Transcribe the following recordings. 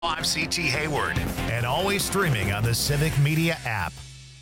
I'm CT Hayward, and always streaming on the Civic Media app.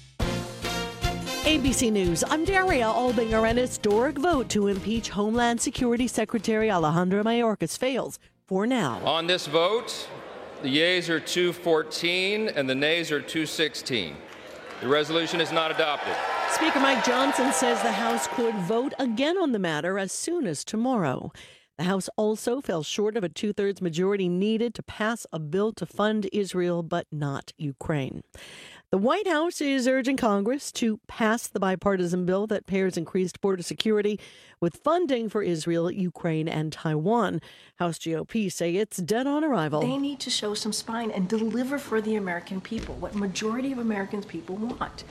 ABC News, I'm Daria Albinger. An historic vote to impeach Homeland Security Secretary Alejandro Mayorkas fails for now. On this vote, the yeas are 214 and the nays are 216. The resolution is not adopted. Speaker Mike Johnson says the House could vote again on the matter as soon as tomorrow. The House also fell short of a two-thirds majority needed to pass a bill to fund Israel, but not Ukraine. The White House is urging Congress to pass the bipartisan bill that pairs increased border security with funding for Israel, Ukraine, and Taiwan. House GOP say it's dead on arrival. They need to show some spine and deliver for the American people what majority of American people want.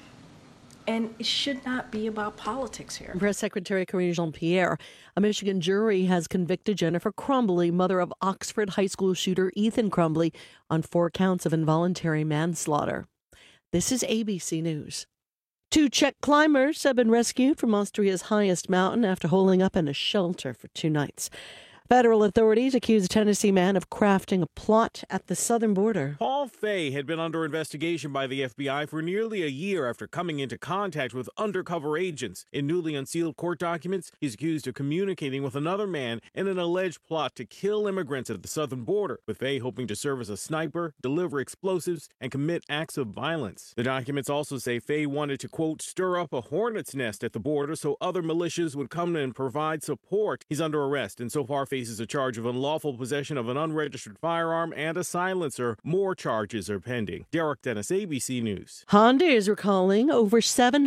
And it should not be about politics here. Press Secretary Karine Jean-Pierre, a Michigan jury has convicted Jennifer Crumbley, mother of Oxford High School shooter Ethan Crumbley, on 4 counts of involuntary manslaughter. This is ABC News. 2 Czech climbers have been rescued from Austria's highest mountain after holing up in a shelter for 2 nights. Federal authorities accuse a Tennessee man of crafting a plot at the southern border. Paul Fay had been under investigation by the FBI for nearly a year after coming into contact with undercover agents. In newly unsealed court documents, he's accused of communicating with another man in an alleged plot to kill immigrants at the southern border, with Fay hoping to serve as a sniper, deliver explosives, and commit acts of violence. The documents also say Fay wanted to, quote, stir up a hornet's nest at the border so other militias would come and provide support. He's under arrest, and so far faces a charge of unlawful possession of an unregistered firearm and a silencer. More charges are pending. Derek Dennis, ABC News. Honda is recalling over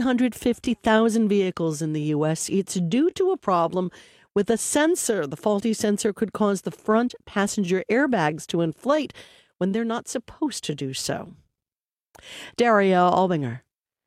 750,000 vehicles in the U.S. It's due to a problem with a sensor. The faulty sensor could cause the front passenger airbags to inflate when they're not supposed to do so. Daria Albinger,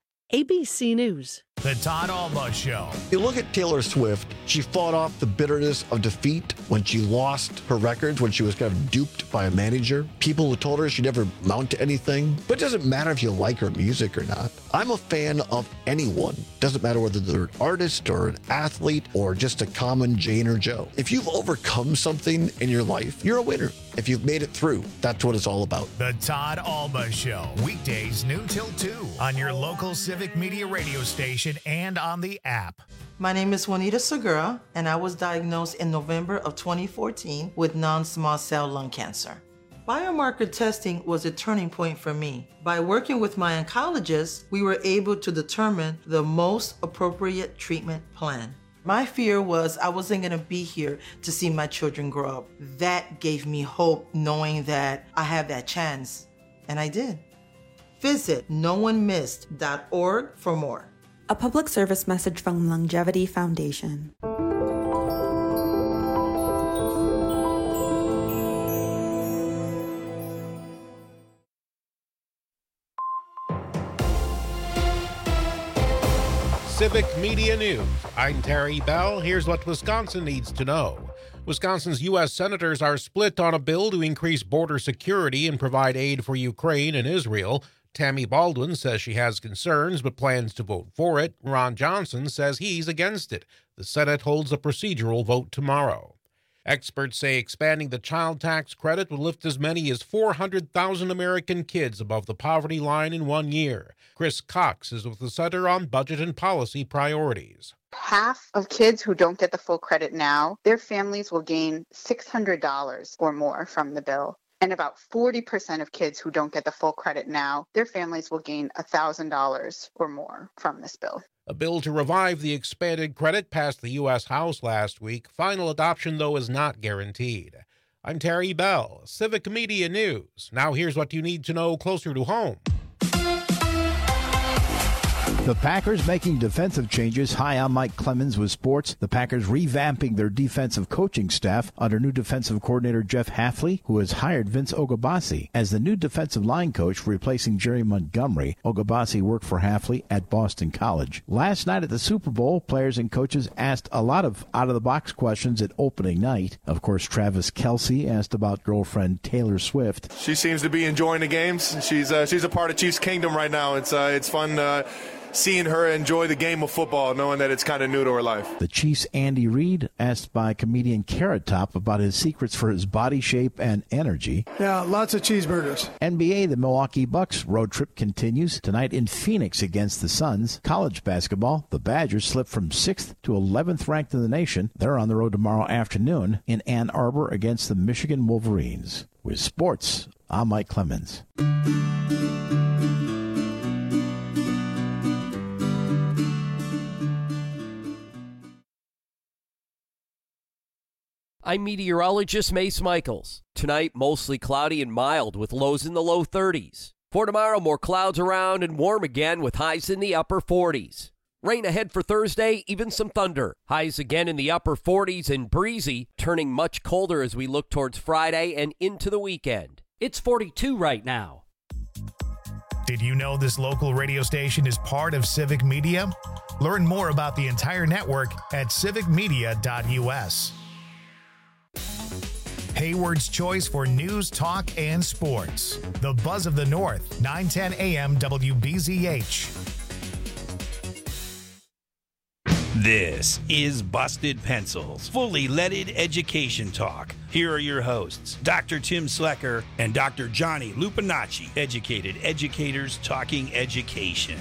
ABC News. The Todd Alba Show. You look at Taylor Swift, she fought off the bitterness of defeat when she lost her records, when she was kind of duped by a manager. People who told her she'd never amount to anything. But it doesn't matter if you like her music or not. I'm a fan of anyone. Doesn't matter whether they're an artist or an athlete or just a common Jane or Joe. If you've overcome something in your life, you're a winner. If you've made it through, that's what it's all about. The Todd Alba Show. Weekdays noon till 2 on your local Civic Media radio station and on the app. My name is Juanita Segura, and I was diagnosed in November of 2014 with non-small cell lung cancer. Biomarker testing was a turning point for me. By working with my oncologist, we were able to determine the most appropriate treatment plan. My fear was I wasn't going to be here to see my children grow up. That gave me hope, knowing that I have that chance, and I did. Visit noonemissed.org for more. A public service message from Longevity Foundation. Civic Media News. I'm Terry Bell. Here's what Wisconsin needs to know. Wisconsin's U.S. senators are split on a bill to increase border security and provide aid for Ukraine and Israel. Tammy Baldwin says she has concerns but plans to vote for it. Ron Johnson says he's against it. The Senate holds a procedural vote tomorrow. Experts say expanding the child tax credit will lift as many as 400,000 American kids above the poverty line in 1 year. Chris Cox is with the Center on Budget and Policy Priorities. Half of kids who don't get the full credit now, their families will gain $600 or more from the bill. And about 40% of kids who don't get the full credit now, their families will gain $1,000 or more from this bill. A bill to revive the expanded credit passed the U.S. House last week. Final adoption, though, is not guaranteed. I'm Terry Bell, Civic Media News. Now here's what you need to know closer to home. The Packers making defensive changes. Hi, I'm Mike Clemens with sports. The Packers revamping their defensive coaching staff under new defensive coordinator Jeff Hafley, who has hired Vince Ogabasi as the new defensive line coach, replacing Jerry Montgomery. Ogabasi worked for Hafley at Boston College. Last night at the Super Bowl, players and coaches asked a lot of out-of-the-box questions at opening night. Of course, Travis Kelce asked about girlfriend Taylor Swift. She seems to be enjoying the games. She's a part of Chiefs Kingdom right now. It's fun seeing her enjoy the game of football, knowing that it's kind of new to her life. The Chiefs' Andy Reid, asked by comedian Carrot Top about his secrets for his body shape and energy. Yeah, lots of cheeseburgers. NBA, the Milwaukee Bucks road trip continues tonight in Phoenix against the Suns. College basketball, the Badgers slipped from 6th to 11th ranked in the nation. They're on the road tomorrow afternoon in Ann Arbor against the Michigan Wolverines. With sports, I'm Mike Clemens. I'm meteorologist Mace Michaels. Tonight, mostly cloudy and mild with lows in the low 30s. For tomorrow, more clouds around and warm again with highs in the upper 40s. Rain ahead for Thursday, even some thunder. Highs again in the upper 40s and breezy, turning much colder as we look towards Friday and into the weekend. It's 42 right now. Did you know this local radio station is part of Civic Media? Learn more about the entire network at civicmedia.us. Hayward's choice for news, talk, and sports. The Buzz of the North, 910 AM WBZH. This is Busted Pencils, fully leaded education talk. Here are your hosts, Dr. Tim Slecker and Dr. Johnny Lupinacci, educated educators talking education.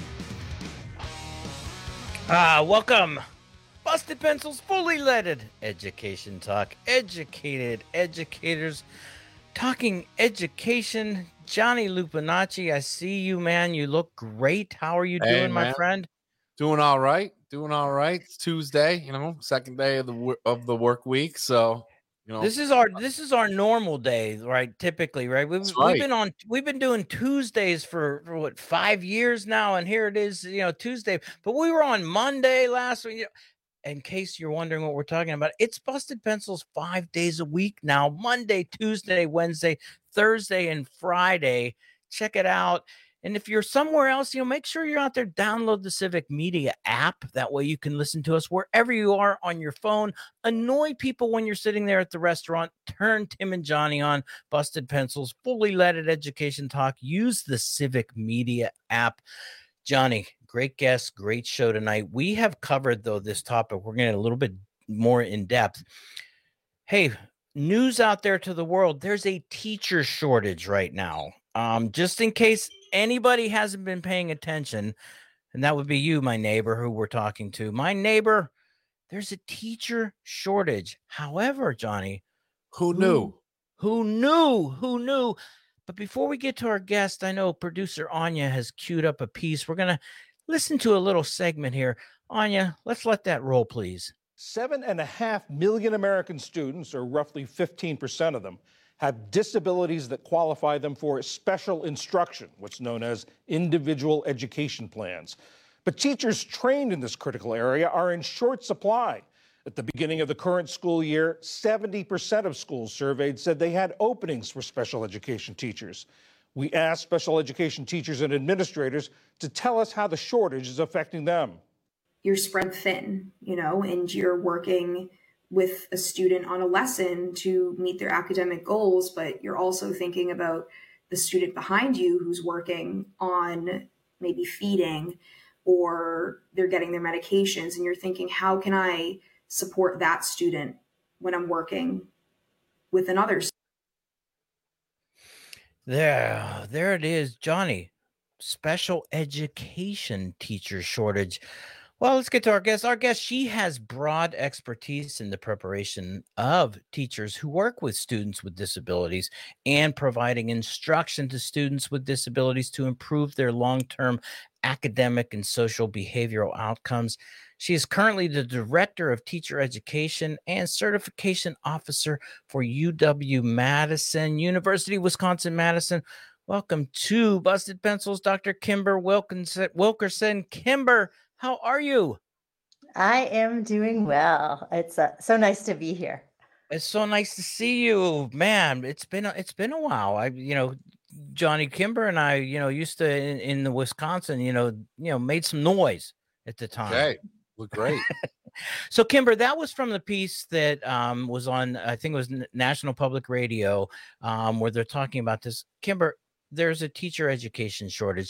Welcome. Busted Pencils, fully leaded education talk. Educated educators talking education. Johnny Lupinacci, I see you, man. You look great. How are you doing, my friend? Doing all right. It's Tuesday, second day of the work week. So, this is our normal day, right? Typically, right? We've been doing Tuesdays for what, 5 years now, and here it is, Tuesday. But we were on Monday last week. In case you're wondering what we're talking about, it's Busted Pencils 5 days a week now. Monday, Tuesday, Wednesday, Thursday, and Friday. Check it out. And if you're somewhere else, make sure you're out there. Download the Civic Media app. That way you can listen to us wherever you are on your phone. Annoy people when you're sitting there at the restaurant. Turn Tim and Johnny on. Busted Pencils, fully leaded education talk. Use the Civic Media app. Johnny, great guest, great show tonight. We have covered, though, this topic. We're going to get a little bit more in depth. Hey, news out there to the world. There's a teacher shortage right now. Just in case anybody hasn't been paying attention, and that would be you, my neighbor, who we're talking to. My neighbor, there's a teacher shortage. However, Johnny, who knew? Who knew? But before we get to our guest, I know producer Anya has queued up a piece. We're going to listen to a little segment here. Anya, let's let that roll, please. 7.5 million American students, or roughly 15% of them, have disabilities that qualify them for special instruction, what's known as individual education plans. But teachers trained in this critical area are in short supply. At the beginning of the current school year, 70% of schools surveyed said they had openings for special education teachers. We asked special education teachers and administrators to tell us how the shortage is affecting them. You're spread thin, and you're working with a student on a lesson to meet their academic goals, but you're also thinking about the student behind you who's working on maybe feeding, or they're getting their medications, and you're thinking, how can I support that student when I'm working with another student? There it is, Johnny. Special education teacher shortage. Well, let's get to our guest. Our guest, she has broad expertise in the preparation of teachers who work with students with disabilities and providing instruction to students with disabilities to improve their long-term academic and social behavioral outcomes. She is currently the Director of Teacher Education and Certification Officer for UW-Madison, University of Wisconsin-Madison. Welcome to Busted Pencils, Dr. Kimber Wilkerson. Kimber, how are you? I am doing well. It's so nice to be here. It's so nice to see you, man. It's been a while. Johnny Kimber and I, used to in the Wisconsin, made some noise at the time. Okay, look great. So Kimber, that was from the piece that was on, I think it was National Public Radio, where they're talking about this. Kimber, there's a teacher education shortage.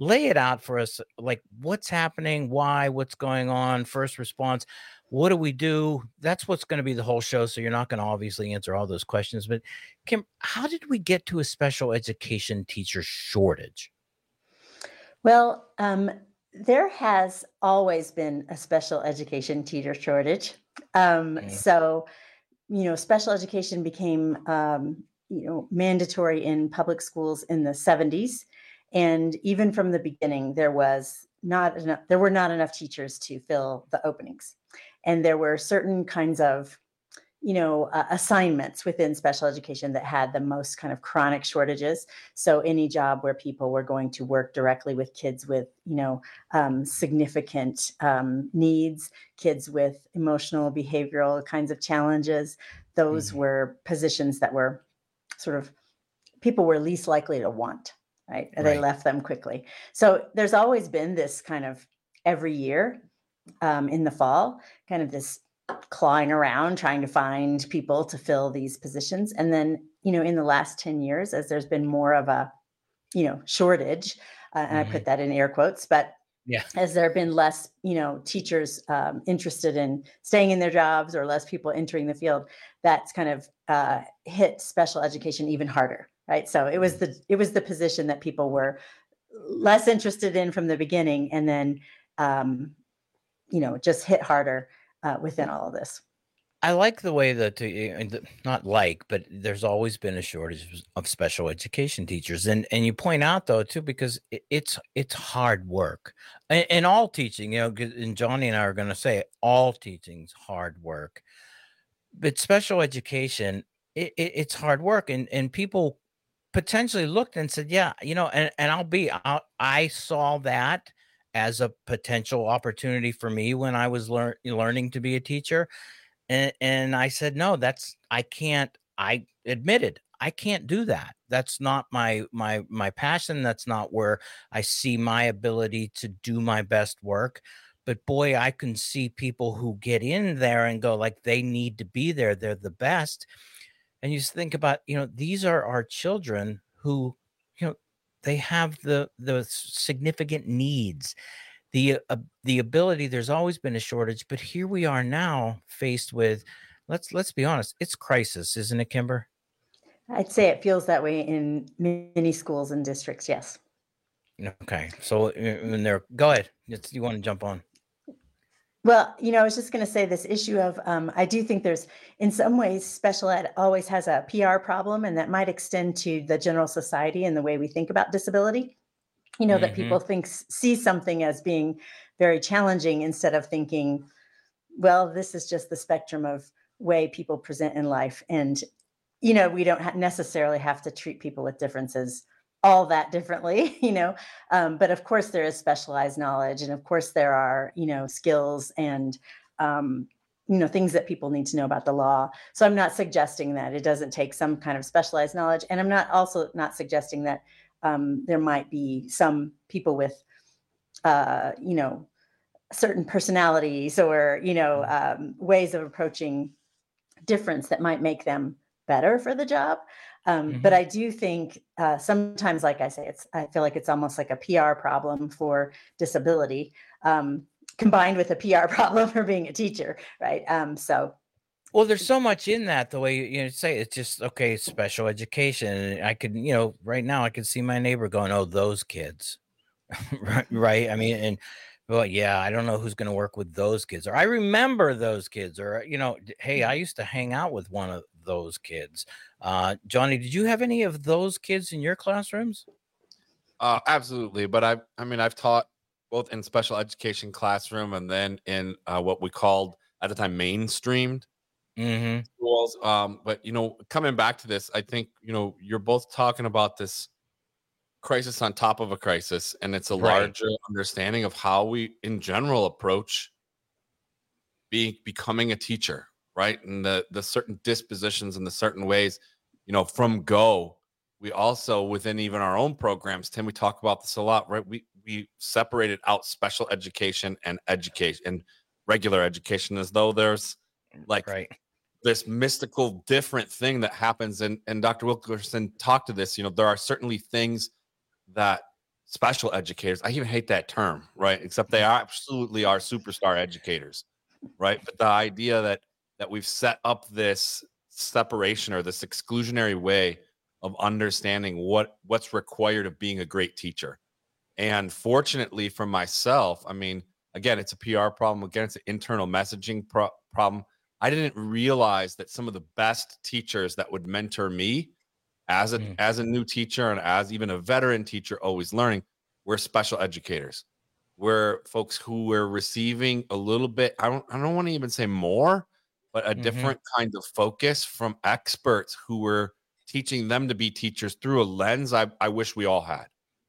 lay it out for us, like what's happening, why, what's going on, first response, what do we do? That's what's going to be the whole show. So you're not going to obviously answer all those questions. But Kim, how did we get to a special education teacher shortage? Well, there has always been a special education teacher shortage. So, special education became, mandatory in public schools in the 70s. And even from the beginning, there were not enough teachers to fill the openings. And there were certain kinds of, assignments within special education that had the most kind of chronic shortages. So any job where people were going to work directly with kids with, significant needs, kids with emotional, behavioral kinds of challenges, those were positions that were sort of people were least likely to want, right? They left them quickly. So there's always been this kind of every year in the fall, kind of this clawing around trying to find people to fill these positions. And then, in the last 10 years, as there's been more of a, shortage, and I put that in air quotes, but as there have been less, teachers interested in staying in their jobs or less people entering the field, that's kind of hit special education even harder, right? So it was the position that people were less interested in from the beginning, and then, just hit harder within all of this. I like the way that, but there's always been a shortage of special education teachers. And you point out, though, too, because it's hard work. And all teaching, and Johnny and I are going to say all teaching's hard work. But special education, it's hard work. And people potentially looked and said, yeah, and I saw that as a potential opportunity for me when I was learning to be a teacher. And I said, no, I admitted I can't do that. That's not my passion. That's not where I see my ability to do my best work. But boy, I can see people who get in there and go like they need to be there. They're the best. And you just think about, these are our children who, they have the significant needs, the ability. There's always been a shortage, but here we are now faced with, let's be honest, it's crisis, isn't it, Kimber? I'd say it feels that way in many schools and districts. Yes. Okay. So go ahead. You want to jump on? Well, I was just going to say this issue of, I do think there's, in some ways, special ed always has a PR problem, and that might extend to the general society and the way we think about disability. That people see something as being very challenging instead of thinking, well, this is just the spectrum of way people present in life. And, we don't necessarily have to treat people with differences all that differently, but of course there is specialized knowledge, and of course there are, skills and, things that people need to know about the law. So I'm not suggesting that it doesn't take some kind of specialized knowledge. And I'm not suggesting that there might be some people with, certain personalities or, ways of approaching difference that might make them better for the job. But I do think sometimes, like I say, I feel like it's almost like a PR problem for disability, combined with a PR problem for being a teacher, right? Well, there's so much in that, the way you say it's just, okay, special education. I could, right now I could see my neighbor going, oh, those kids, right? I mean, and well, yeah, I don't know who's going to work with those kids, or I remember those kids, or, hey, I used to hang out with one of those kids. Johnny, did you have any of those kids in your classrooms? Absolutely. But I've taught both in special education classroom and then in what we called at the time mainstreamed schools. But coming back to this, I think you're both talking about this crisis on top of a crisis, and it's a larger understanding of how we in general approach becoming a teacher, right? And the certain dispositions and the certain ways, from go. We also, within even our own programs, Tim, we talk about this a lot, right? We separated out special education and education and regular education as though there's this mystical different thing that happens. And Dr. Wilkerson talked to this, there are certainly things that special educators. I even hate that term, right? Except they absolutely are superstar educators, right? But the idea that we've set up this separation or this exclusionary way of understanding what's required of being a great teacher. And fortunately for myself, I mean, again, it's a PR problem. Again, it's an internal messaging problem. I didn't realize that some of the best teachers that would mentor me as a new teacher and as even a veteran teacher always learning, we're special educators. We're folks who were receiving a little bit, I don't want to even say more, but a different kind of focus from experts who were teaching them to be teachers through a lens I wish we all had.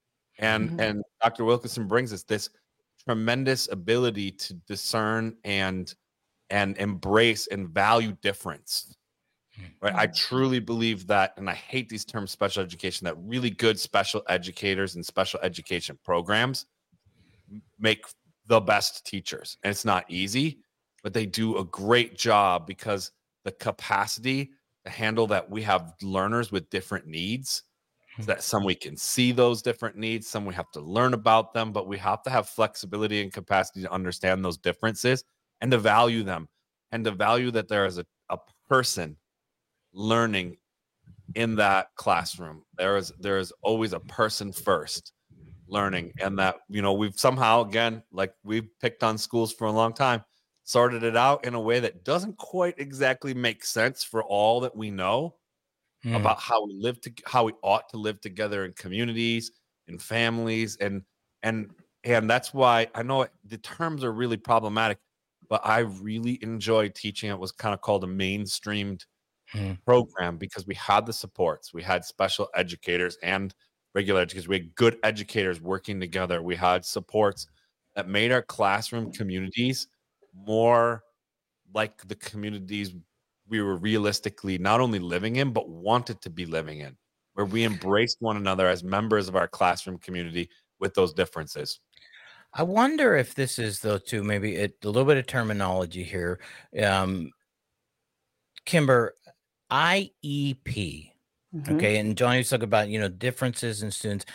And Dr. Wilkinson brings us this tremendous ability to discern and embrace and value difference. Right? I truly believe that, and I hate these terms, special education, that really good special educators and special education programs make the best teachers. And it's not easy, but they do a great job because the capacity to handle that we have learners with different needs, so that some we can see those different needs, some we have to learn about them, but we have to have flexibility and capacity to understand those differences and to value them, and to value that there is a person learning in that classroom. There is always a person first learning, and that, we've somehow, again, like we've picked on schools for a long time, sorted it out in a way that doesn't quite exactly make sense for all that we know about how we ought to live together in communities, in families, and that's why I know the terms are really problematic, but I really enjoyed teaching. It was kind of called a mainstreamed program because we had the supports. We had special educators and regular educators. We had good educators working together. We had supports that made our classroom communities more like the communities we were realistically not only living in, but wanted to be living in, where we embraced one another as members of our classroom community with those differences. I wonder if this is, though, too, maybe a little bit of terminology here. Kimber, IEP, okay, and Johnny was talking about, differences in students.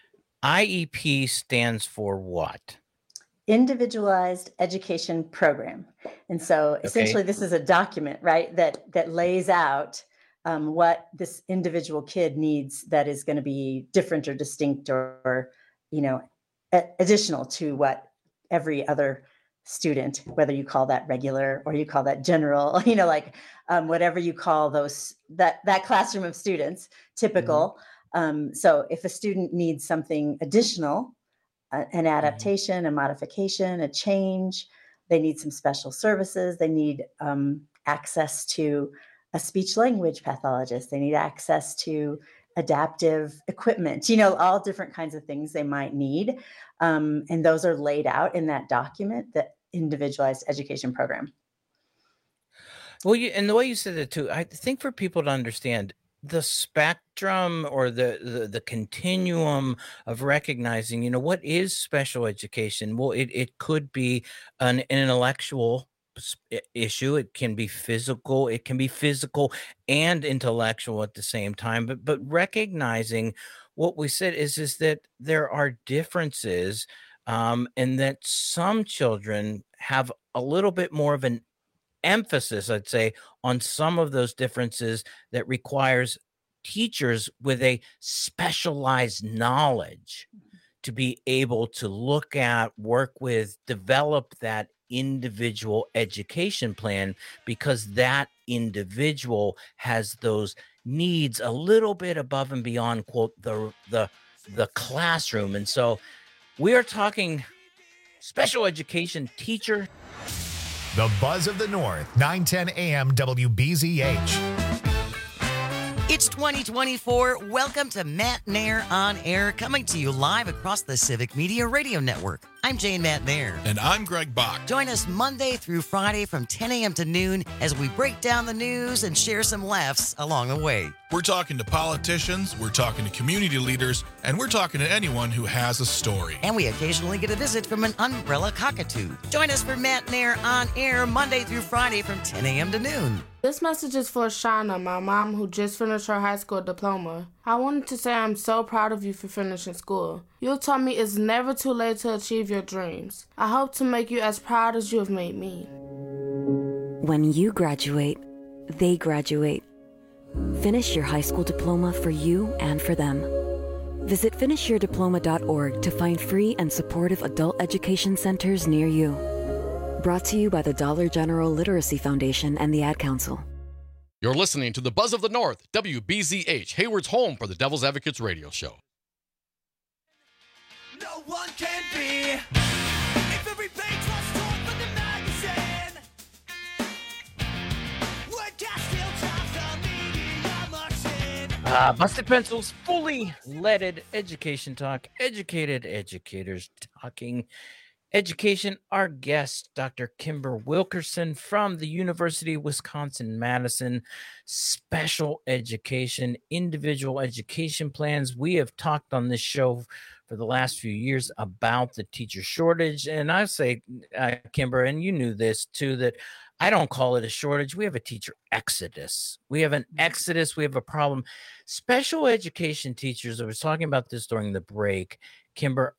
IEP stands for what? Individualized Education Program. And so essentially this is a document, right, that lays out what this individual kid needs that is going to be different or distinct or additional to what every other student, whether you call that regular or you call that general, whatever you call that classroom of students, typical. So if a student needs something additional, an adaptation, a modification, a change, they need some special services, they need access to a speech language pathologist, they need access to adaptive equipment, all different kinds of things they might need. And those are laid out in that document, the Individualized Education Program. Well, and the way you said it too, I think for people to understand the spectrum or the continuum of recognizing, what is special education? Well, it could be an intellectual issue. It can be physical. It can be physical and intellectual at the same time. But recognizing what we said is that there are differences, and that some children have a little bit more of an emphasis, I'd say, on some of those differences that requires teachers with a specialized knowledge to be able to look at, work with, develop that individual education plan, because that individual has those needs a little bit above and beyond, quote, the classroom. And so we are talking special education teacher. The Buzz of the North, 910 AM WBZH. It's 2024. Welcome to Matt Nair On Air, coming to you live across the Civic Media Radio Network. I'm Jane Matt Nair. And I'm Greg Bach. Join us Monday through Friday from 10 a.m. to noon as we break down the news and share some laughs along the way. We're talking to politicians, we're talking to community leaders, and we're talking to anyone who has a story. And we occasionally get a visit from an umbrella cockatoo. Join us for Matt Nair On Air Monday through Friday from 10 a.m. to noon. This message is for Shauna, my mom who just finished her high school diploma. I wanted to say I'm so proud of you for finishing school. You taught me it's never too late to achieve your dreams. I hope to make you as proud as you have made me. When you graduate, they graduate. Finish your high school diploma for you and for them. Visit finishyourdiploma.org to find free and supportive adult education centers near you. Brought to you by the Dollar General Literacy Foundation and the Ad Council. You're listening to the Buzz of the North, WBZH, Hayward's home for the Devil's Advocates radio show. No one can be if every page was torn from the magazine. We're still time the media machine. Busted Pencils, fully leaded education talk, educated educators talking education. Our guest, Dr. Kimber Wilkerson from the University of Wisconsin-Madison, special education, individual education plans. We have talked on this show for the last few years about the teacher shortage. And I say, Kimber, and you knew this too, that I don't call it a shortage. We have a teacher exodus. We have an exodus. We have a problem. Special education teachers, I was talking about this during the break. Kimber,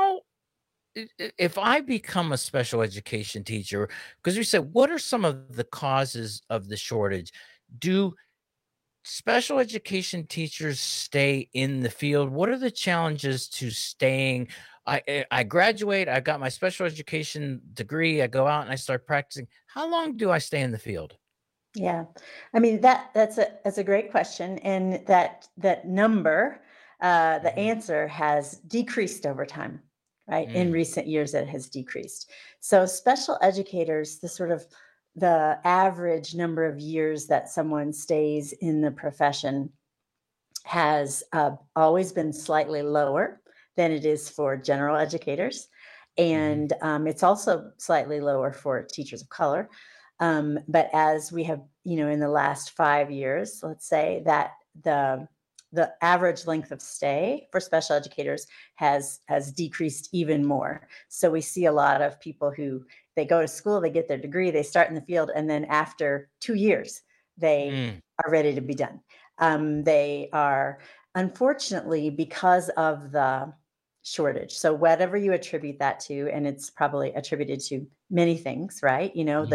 if I become a special education teacher, because you said, what are some of the causes of the shortage? Do special education teachers stay in the field? What are the challenges to staying? I graduate, I got my special education degree, I go out and I start practicing. How long do I stay in the field? Yeah, I mean, that's a great question. And that number, the answer has decreased over time. Right. In recent years, it has decreased. So special educators, the average number of years that someone stays in the profession has always been slightly lower than it is for general educators. And it's also slightly lower for teachers of color. But as we have, in the last 5 years, let's say that the average length of stay for special educators has decreased even more. So we see a lot of people who they go to school, they get their degree, they start in the field, and then after 2 years, they are ready to be done. They are, unfortunately, because of the shortage. So whatever you attribute that to, and it's probably attributed to many things, right?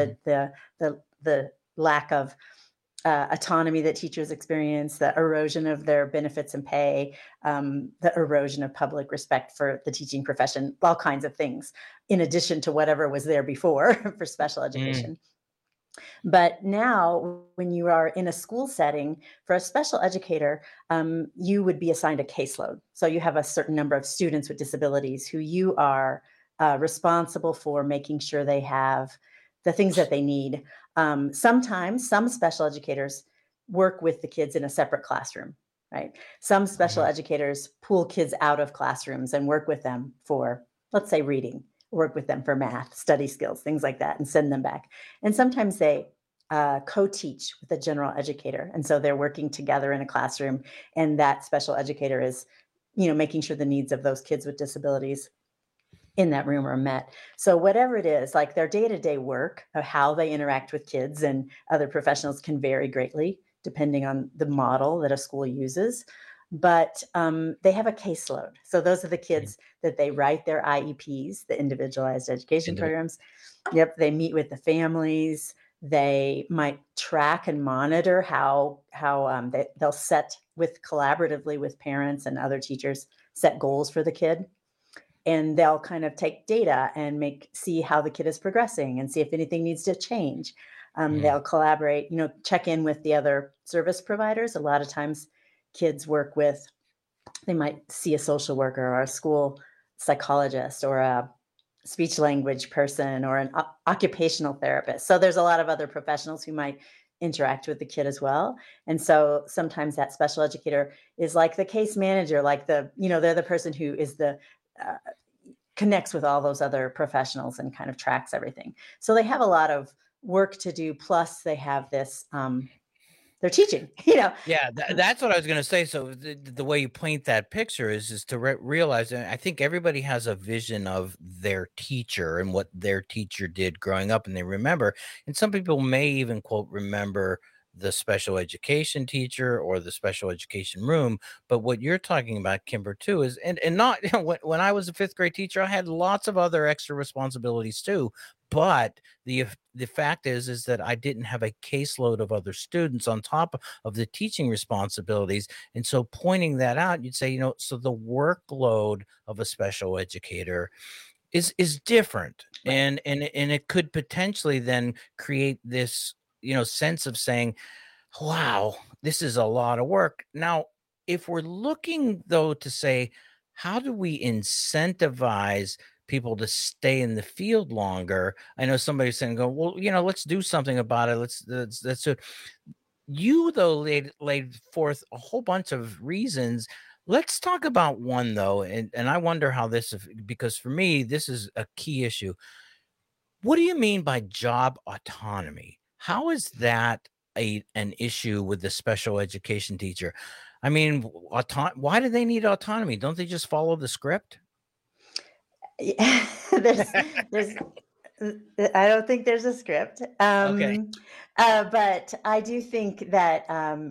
The lack of autonomy that teachers experience, the erosion of their benefits and pay, the erosion of public respect for the teaching profession, all kinds of things, in addition to whatever was there before for special education. But now, when you are in a school setting, for a special educator, you would be assigned a caseload. So you have a certain number of students with disabilities who you are responsible for making sure they have the things that they need. Sometimes some special educators work with the kids in a separate classroom, right? Some special educators pull kids out of classrooms and work with them for, let's say, reading, work with them for math, study skills, things like that, and send them back. And sometimes they co-teach with a general educator. And so they're working together in a classroom, and that special educator is, making sure the needs of those kids with disabilities in that room are met. So whatever it is, like their day-to-day work of how they interact with kids and other professionals can vary greatly depending on the model that a school uses. But they have a caseload. So those are the kids that they write their IEPs, the individualized education programs. Yep, they meet with the families. They might track and monitor how they'll set collaboratively with parents and other teachers, set goals for the kid. And they'll kind of take data and see how the kid is progressing and see if anything needs to change. They'll collaborate, check in with the other service providers. A lot of times kids they might see a social worker or a school psychologist or a speech language person or an occupational therapist. So there's a lot of other professionals who might interact with the kid as well. And so sometimes that special educator is like the case manager, like they're the person who is connects with all those other professionals and kind of tracks everything. So they have a lot of work to do. Plus they have this, they're teaching, Yeah, that's what I was going to say. So the way you paint that picture is to realize, and I think everybody has a vision of their teacher and what their teacher did growing up, and they remember, and some people may even quote remember the special education teacher or the special education room. But what you're talking about, Kimber, too, is and not when I was a 5th grade teacher, I had lots of other extra responsibilities too. But the fact is that I didn't have a caseload of other students on top of the teaching responsibilities. And so pointing that out, you'd say, so the workload of a special educator is different. Right. And it could potentially then create this, sense of saying, wow, this is a lot of work. Now, if we're looking, though, to say, how do we incentivize people to stay in the field longer? I know somebody's saying, well, let's do something about it. Let's do it. You, though, laid forth a whole bunch of reasons. Let's talk about one, though, and I wonder how this, because for me, this is a key issue. What do you mean by job autonomy? How is that an issue with the special education teacher? I mean, why do they need autonomy? Don't they just follow the script? there's I don't think there's a script. Okay. But I do think that,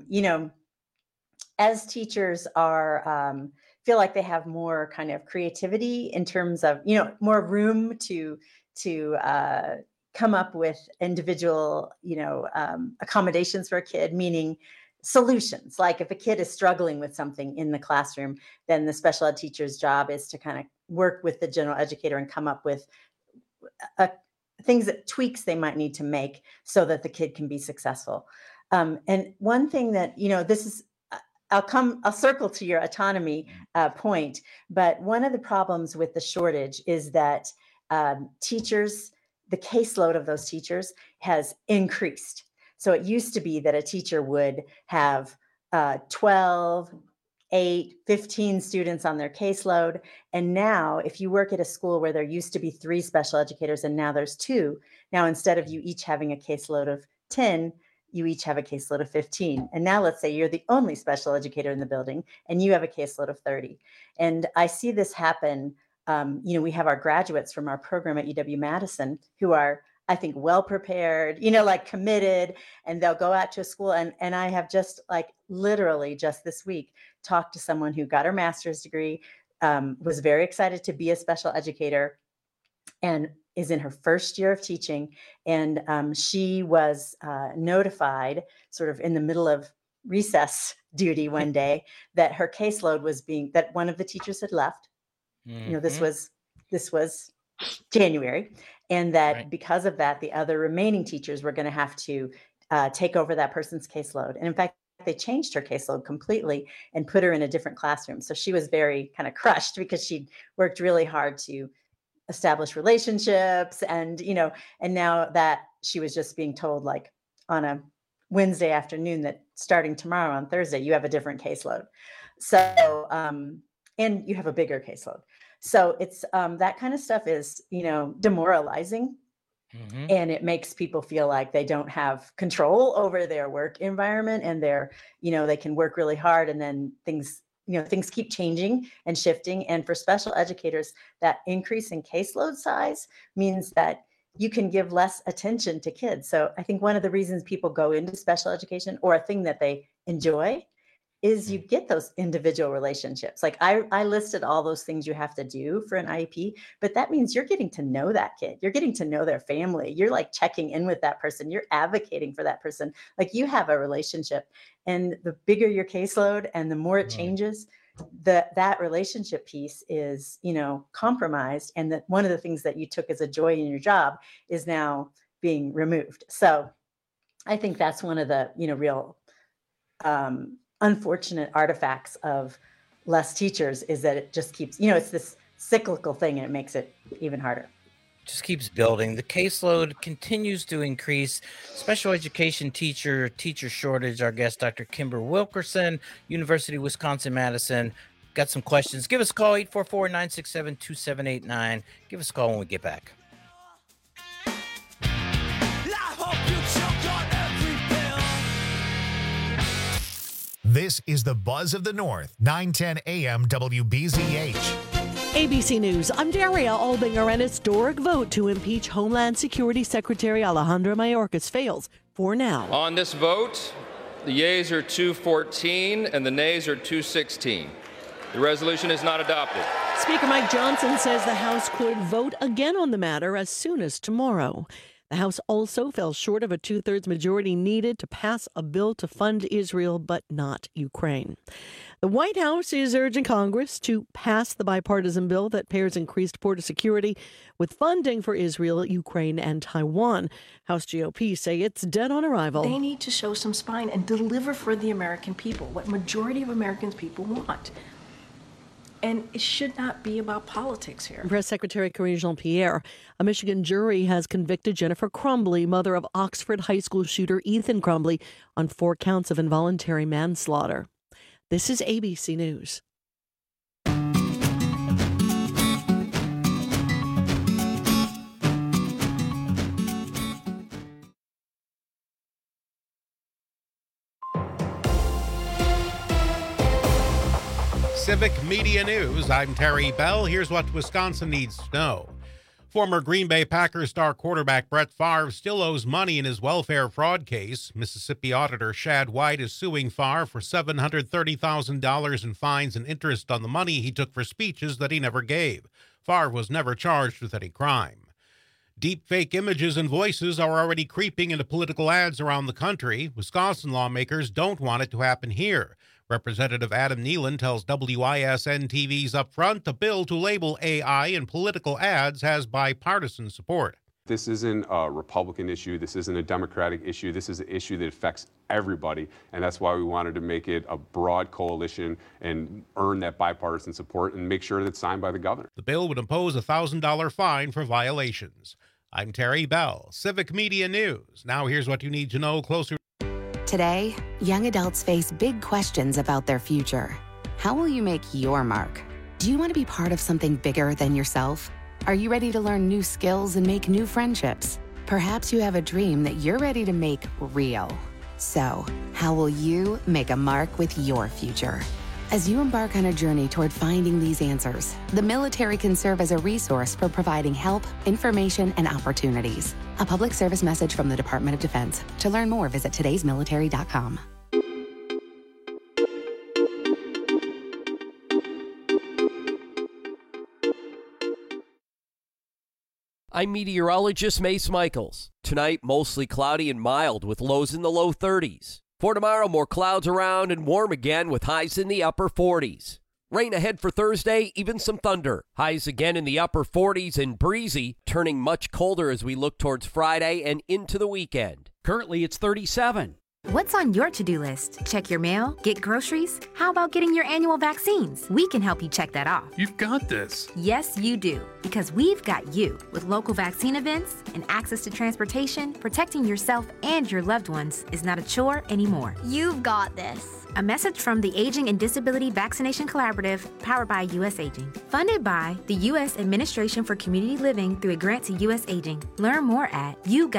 as teachers feel like they have more kind of creativity in terms of, more room to come up with individual, accommodations for a kid, meaning solutions. Like if a kid is struggling with something in the classroom, then the special ed teacher's job is to kind of work with the general educator and come up with tweaks they might need to make so that the kid can be successful. And one thing that, this is, I'll circle to your autonomy point, but one of the problems with the shortage is that teachers, the caseload of those teachers has increased. So it used to be that a teacher would have 12, 8, 15 students on their caseload. And now if you work at a school where there used to be 3 special educators and now there's 2, now instead of you each having a caseload of 10, you each have a caseload of 15. And now let's say you're the only special educator in the building and you have a caseload of 30. And I see this happen. We have our graduates from our program at UW-Madison who are, I think, well prepared, committed, and they'll go out to a school. And I have just literally just this week talked to someone who got her master's degree, was very excited to be a special educator, and is in her first year of teaching. And she was notified sort of in the middle of recess duty one day that her caseload was that one of the teachers had left. Mm-hmm. This was January. And that because of that, the other remaining teachers were going to have to take over that person's caseload. And in fact, they changed her caseload completely and put her in a different classroom. So she was very kind of crushed because she'd worked really hard to establish relationships and now that she was just being told on a Wednesday afternoon that starting tomorrow on Thursday, you have a different caseload. So, and you have a bigger caseload. So it's that kind of stuff is, demoralizing. Mm-hmm. And it makes people feel like they don't have control over their work environment and they can work really hard and then things keep changing and shifting. And for special educators, that increase in caseload size means that you can give less attention to kids. So I think one of the reasons people go into special education, or a thing that they enjoy, is you get those individual relationships. I listed all those things you have to do for an IEP, but that means you're getting to know that kid. You're getting to know their family. You're checking in with that person. You're advocating for that person. You have a relationship, and the bigger your caseload and the more it changes, that relationship piece is, compromised. And that one of the things that you took as a joy in your job is now being removed. So I think that's one of the, real, unfortunate artifacts of less teachers, is that it just keeps, it's this cyclical thing, and it makes it even harder. Just keeps building. The caseload continues to increase. Special education teacher shortage. Our guest, Dr. Kimber Wilkerson, University of Wisconsin-Madison. Got some questions? Give us a call, 844-967-2789. Give us a call when we get back. This is the Buzz of the North, 910 AM WBZH. ABC News, I'm Daria Albinger. An historic vote to impeach Homeland Security Secretary Alejandro Mayorkas fails. for now. On this vote, the yeas are 214 and the nays are 216. The resolution is not adopted. Speaker Mike Johnson says the House could vote again on the matter as soon as tomorrow. The House also fell short of a two-thirds majority needed to pass a bill to fund Israel, but not Ukraine. The White House is urging Congress to pass the bipartisan bill that pairs increased border security with funding for Israel, Ukraine, and Taiwan. House GOP say it's dead on arrival. They need to show some spine and deliver for the American people what majority of American people want. And it should not be about politics here. Press Secretary Karine Jean-Pierre, a Michigan jury has convicted Jennifer Crumbley, mother of Oxford High School shooter Ethan Crumbley, on 4 counts of involuntary manslaughter. This is ABC News. Civic Media News. I'm Terry Bell. Here's what Wisconsin needs to know. Former Green Bay Packers star quarterback Brett Favre still owes money in his welfare fraud case. Mississippi Auditor Shad White is suing Favre for $730,000 in fines and interest on the money he took for speeches that he never gave. Favre was never charged with any crime. Deep fake images and voices are already creeping into political ads around the country. Wisconsin lawmakers don't want it to happen here. Representative Adam Nealon tells WISN-TV's Upfront the bill to label AI in political ads has bipartisan support. This isn't a Republican issue. This isn't a Democratic issue. This is an issue that affects everybody, and that's why we wanted to make it a broad coalition and earn that bipartisan support and make sure that it's signed by the governor. The bill would impose a $1,000 fine for violations. I'm Terry Bell, Civic Media News. Now here's what you need to know closer. Today, young adults face big questions about their future. How will you make your mark? Do you want to be part of something bigger than yourself? Are you ready to learn new skills and make new friendships? Perhaps you have a dream that you're ready to make real. So, how will you make a mark with your future? As you embark on a journey toward finding these answers, the military can serve as a resource for providing help, information, and opportunities. A public service message from the Department of Defense. To learn more, visit todaysmilitary.com. I'm meteorologist Mace Michaels. Tonight, mostly cloudy and mild with lows in the low 30s. For tomorrow, more clouds around and warm again with highs in the upper 40s. Rain ahead for Thursday, even some thunder. Highs again in the upper 40s and breezy, turning much colder as we look towards Friday and into the weekend. Currently, it's 37. What's on your to-do list? Check your mail? Get groceries? How about getting your annual vaccines? We can help you check that off. You've got this. Yes, you do. Because we've got you. With local vaccine events and access to transportation, protecting yourself and your loved ones is not a chore anymore. You've got this. A message from the Aging and Disability Vaccination Collaborative, powered by U.S. Aging. Funded by the U.S. Administration for Community Living through a grant to U.S. Aging. Learn more at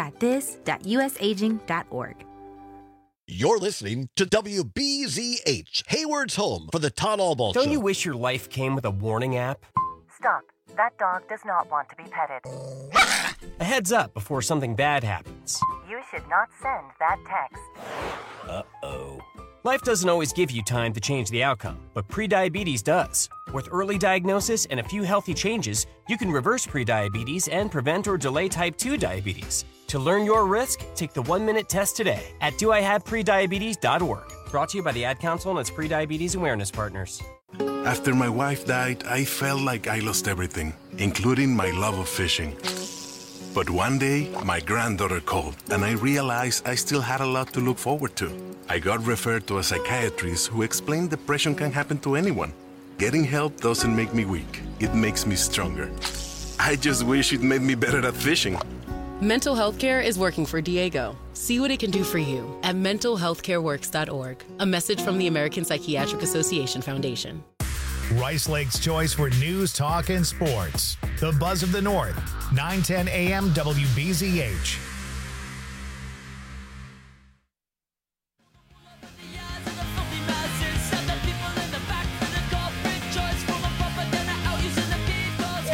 yougotthis.usaging.org. You're listening to WBZH, Hayward's home for the Todd Albaugh Show. Don't you wish your life came with a warning app? Stop. That dog does not want to be petted. A heads up before something bad happens. You should not send that text. Uh-oh. Life doesn't always give you time to change the outcome, but prediabetes does. With early diagnosis and a few healthy changes, you can reverse prediabetes and prevent or delay type 2 diabetes. To learn your risk, take the 1-minute test today at doihaveprediabetes.org. Brought to you by the Ad Council and its prediabetes awareness partners. After my wife died, I felt like I lost everything, including my love of fishing. But one day, my granddaughter called, and I realized I still had a lot to look forward to. I got referred to a psychiatrist who explained depression can happen to anyone. Getting help doesn't make me weak. It makes me stronger. I just wish it made me better at fishing. Mental health care is working for Diego. See what it can do for you at mentalhealthcareworks.org. A message from the American Psychiatric Association Foundation. Rice Lake's choice for news, talk, and sports. The Buzz of the North, 9:10 a.m. WBZH.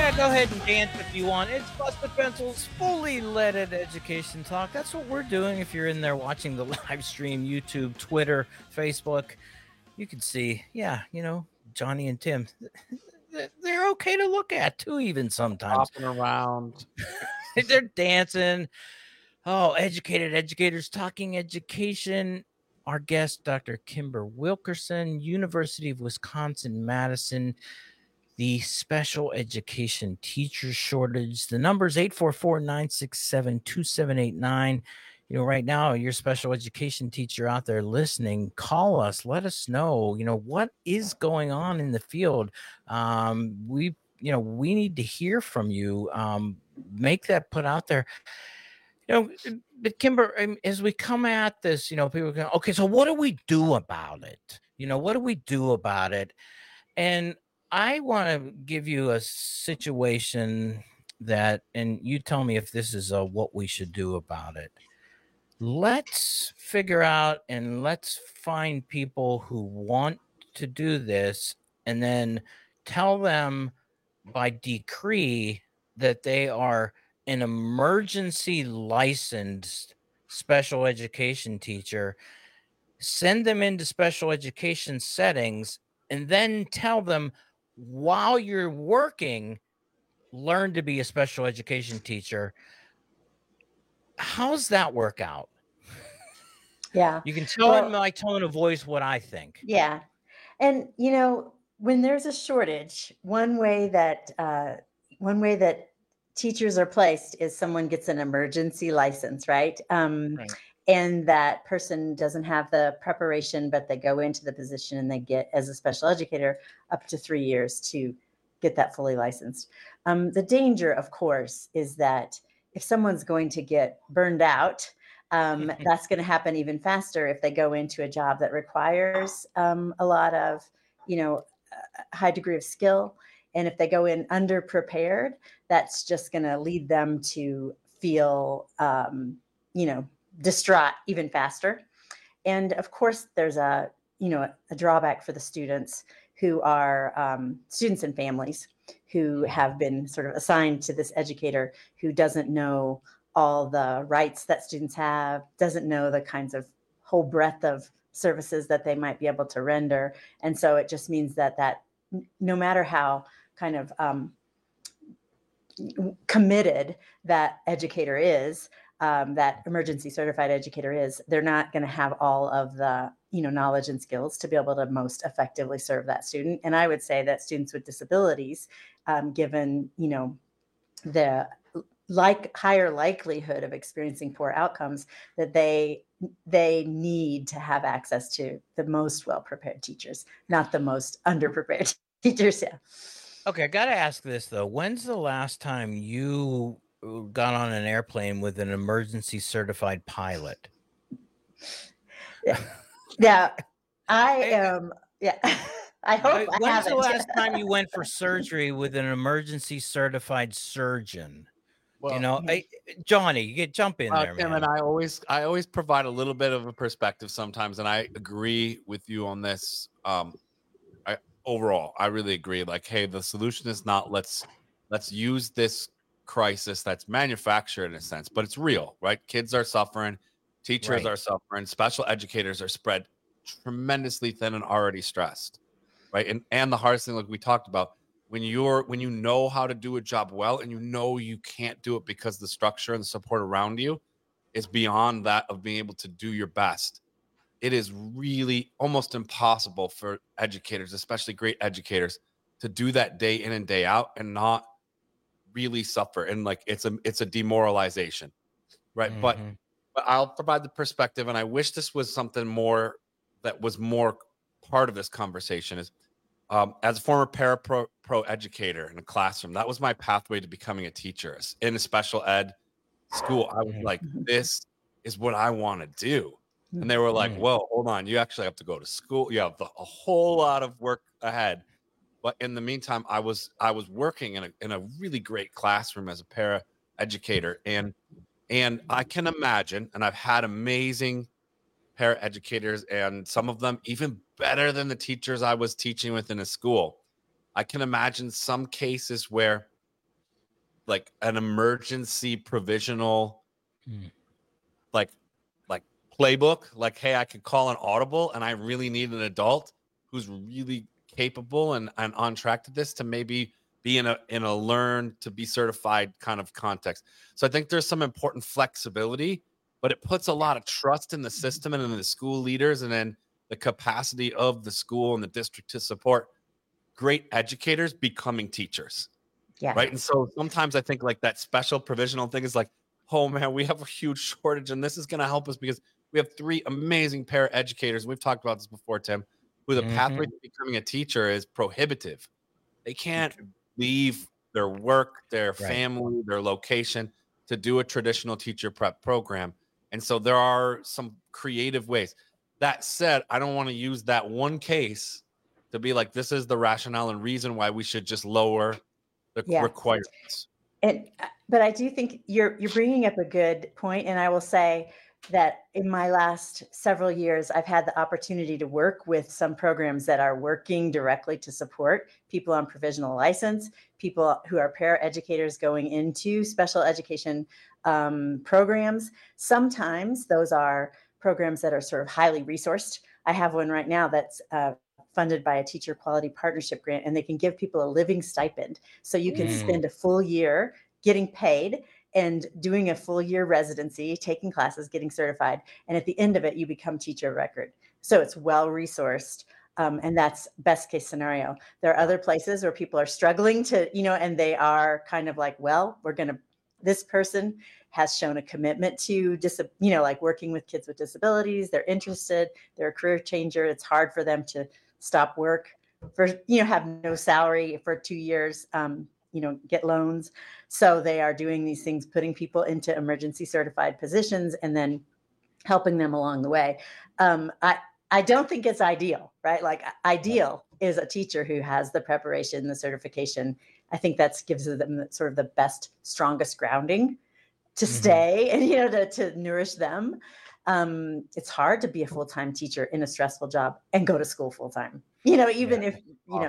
Yeah, go ahead and dance if you want. It's Busted Pencil's fully leaded education talk. That's what we're doing. If you're in there watching the live stream, YouTube, Twitter, Facebook, you can see, yeah, you know, Johnny and Tim, they're okay to look at too, even sometimes. Hopping around. They're dancing. Oh, educated educators talking education. Our guest, Dr. Kimber Wilkerson, University of Wisconsin-Madison. The special education teacher shortage. The number is 844-967-2789. You know, right now, your special education teacher out there listening, call us. Let us know, you know, what is going on in the field. We need to hear from you. Make that put out there. You know, but Kimber, as we come at this, you know, people go, okay, so what do we do about it? You know, what do we do about it? And I want to give you a situation that, and you tell me if this is what we should do about it. Let's figure out and let's find people who want to do this and then tell them by decree that they are an emergency licensed special education teacher, send them into special education settings, and then tell them, while you're working, learn to be a special education teacher. How's that work out? Yeah. You can tell in my tone of voice what I think. Yeah. And, you know, when there's a shortage, one way that teachers are placed is someone gets an emergency license, right? Right. And that person doesn't have the preparation, but they go into the position and they get, as a special educator, up to 3 years to get that fully licensed. The danger, of course, is that if someone's going to get burned out, that's going to happen even faster if they go into a job that requires a lot of, you know, a high degree of skill. And if they go in underprepared, that's just going to lead them to feel, you know, distraught even faster. And of course, there's a drawback for the students who are students and families who have been sort of assigned to this educator who doesn't know all the rights that students have, doesn't know the kinds of whole breadth of services that they might be able to render. And so it just means that no matter how kind of committed that educator is, that emergency certified educator is, they're not going to have all of the, you know, knowledge and skills to be able to most effectively serve that student. And I would say that students with disabilities, given, you know, the higher likelihood of experiencing poor outcomes, that they need to have access to the most well-prepared teachers, not the most underprepared teachers. Yeah. Okay, I got to ask this though. When's the last time you got on an airplane with an emergency certified pilot? Yeah, I am. Yeah, I hope. When's the last time you went for surgery with an emergency certified surgeon? Well, you know, Johnny, you jump in there, Tim, man. and I always provide a little bit of a perspective sometimes, and I agree with you on this. Overall, I really agree. Like, hey, the solution is not let's use this crisis that's manufactured in a sense, but it's real, right? Kids are suffering, teachers are suffering, special educators are spread tremendously thin and already stressed, right? And the hardest thing, like we talked about, when you know how to do a job well and you know you can't do it because the structure and the support around you is beyond that of being able to do your best, it is really almost impossible for educators, especially great educators, to do that day in and day out and not really suffer. And like it's a demoralization, right? But I'll provide the perspective, and I wish this was something more that was more part of this conversation. Is as a former pro educator in a classroom, that was my pathway to becoming a teacher in a special ed school. I was like, this is what I want to do. And they were like, well, hold on, you actually have to go to school. You have a whole lot of work ahead. But in the meantime, I was working in a really great classroom as a para educator. And I can imagine, and I've had amazing para educators, and some of them even better than the teachers I was teaching with in a school. I can imagine some cases where like an emergency provisional like playbook, like, hey, I could call an audible and I really need an adult who's really capable and on track to this to maybe be in a learn to be certified kind of context. So I think there's some important flexibility, but it puts a lot of trust in the system and in the school leaders, and then the capacity of the school and the district to support great educators becoming teachers. Yeah. Right. And so sometimes I think like that special provisional thing is like, oh man, we have a huge shortage and this is going to help us because we have 3 amazing paraeducators. We've talked about this before, Tim, who the pathway to becoming a teacher is prohibitive. They can't leave their work, their family, their location to do a traditional teacher prep program. And so there are some creative ways. That said, I don't want to use that one case to be like, this is the rationale and reason why we should just lower the requirements. But I do think you're bringing up a good point, and I will say that in my last several years, I've had the opportunity to work with some programs that are working directly to support people on provisional license, people who are paraeducators going into special education programs. Sometimes those are programs that are sort of highly resourced. I have one right now that's funded by a teacher quality partnership grant, and they can give people a living stipend. So you can spend a full year getting paid and doing a full year residency, taking classes, getting certified. And at the end of it, you become teacher of record. So it's well-resourced. And that's best case scenario. There are other places where people are struggling to, and they are kind of like, well, this person has shown a commitment to, like working with kids with disabilities. They're interested, they're a career changer. It's hard for them to stop work have no salary for 2 years, get loans. So they are doing these things, putting people into emergency certified positions and then helping them along the way. I don't think it's ideal, right? Like ideal is a teacher who has the preparation, the certification. I think that gives them sort of the best, strongest grounding to stay and, to nourish them. It's hard to be a full-time teacher in a stressful job and go to school full-time, even if,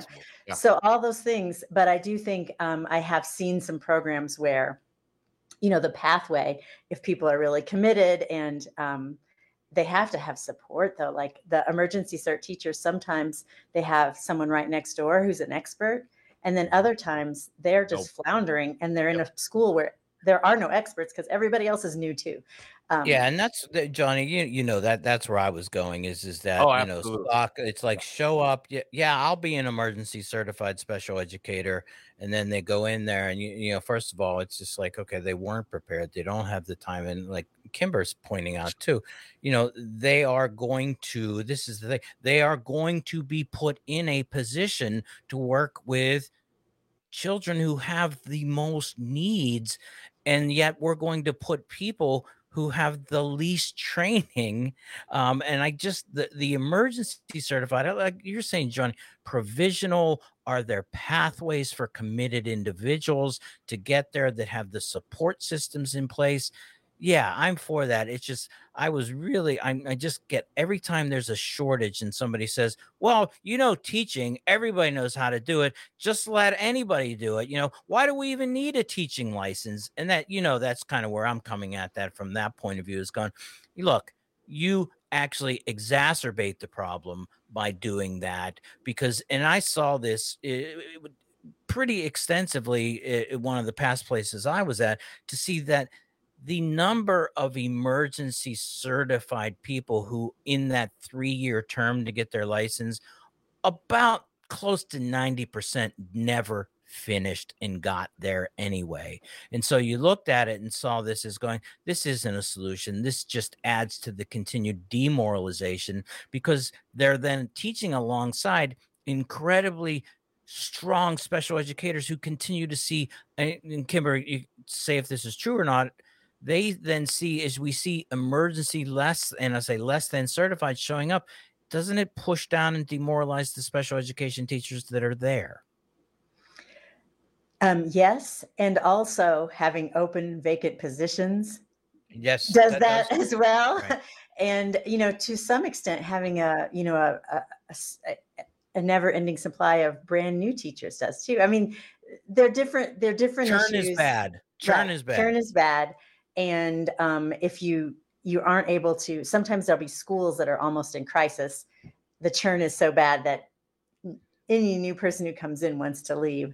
so all those things. But I do think I have seen some programs where, the pathway, if people are really committed and they have to have support though, like the emergency cert teachers, sometimes they have someone right next door who's an expert. And then other times they're just floundering and they're in a school where there are no experts because everybody else is new too. And that's Johnny, that's where I was going is that, stock, it's like show up. Yeah, I'll be an emergency certified special educator. And then they go in there and, first of all, it's just like, okay, they weren't prepared. They don't have the time. And like Kimber's pointing out too, they are going to, this is the thing, they are going to be put in a position to work with children who have the most needs. And yet we're going to put people who have the least training. And I just, the emergency certified, like you're saying, John, provisional, are there pathways for committed individuals to get there that have the support systems in place? Yeah, I'm for that. It's just, I just get every time there's a shortage and somebody says, well, teaching, everybody knows how to do it. Just let anybody do it. Why do we even need a teaching license? And that, that's kind of where I'm coming at that from that point of view is going, look, you actually exacerbate the problem by doing that because, and I saw this pretty extensively at one of the past places I was at to see that the number of emergency certified people who in that 3-year term to get their license, about close to 90% never finished and got there anyway. And so you looked at it and saw this as going, this isn't a solution. This just adds to the continued demoralization because they're then teaching alongside incredibly strong special educators who continue to see, and Kimber, you say if this is true or not, they then see, as we see emergency less, and I say less than certified showing up, doesn't it push down and demoralize the special education teachers that are there? Yes. And also having open vacant positions does that as well. Right. And, to some extent, having a never ending supply of brand new teachers does too. I mean, they're different Churn issues. is bad. Churn is bad. Churn is bad. And if you aren't able to, sometimes there'll be schools that are almost in crisis. The churn is so bad that any new person who comes in wants to leave.